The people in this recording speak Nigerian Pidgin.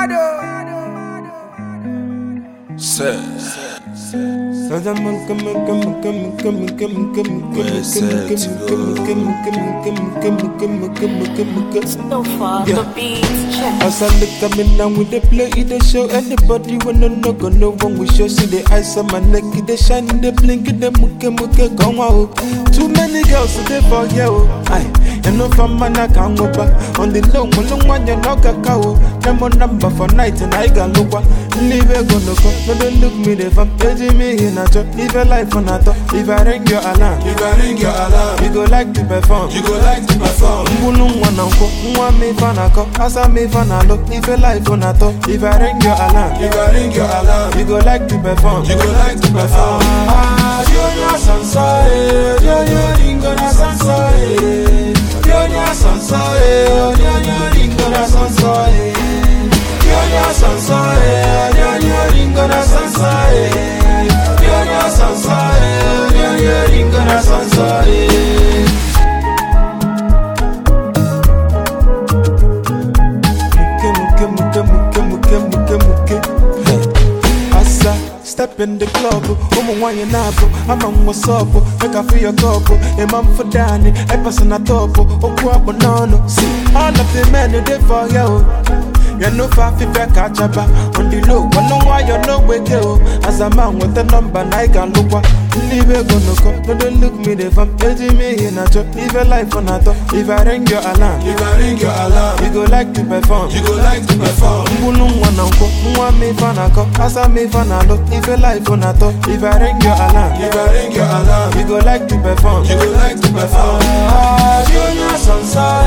As I look coming down with the play, it show anybody wanna know, gonna know when we show. See the ice on my neck, it shine, they blink, it muke come out. Too many girls today for you. And no from man I can't go back. On the long one you knock a cow. Them on number for night and I got look what. Leave it gonna go. No don't look me if I'm paging me in a job. Live a life on a top. If I ring your alarm, you go like to perform. Mbulung one uncle, one me fan a cop. As I me fan a look. Live a life on a top. If I ring your alarm, you go like to perform. You're Sansai, you're Ingona Sansai. Yonya Sansai, Yonya Ringona Sansai. Yonya Sansai, Yonya Ringona Sansai. Yonya Sansai, Yonya Ringona Sansai. Step in the club, why you not? I'm on what's up, make I feel your cup. A man for Danny, a person at top, or banana. See, all of the men who did for you. You're no far if I catch up on the low. I know why you're no way go. As a man with a number, I can look what. Leave it gonna go. No, don't look me if I'm paging me in a job. Live a life on a top. If I ring your alarm, you go like to perform. Mbulung one uncle, one me fan a cop. As I me fan a look. Live a life on a top. If I ring your alarm, you go like to perform. You're Sansai.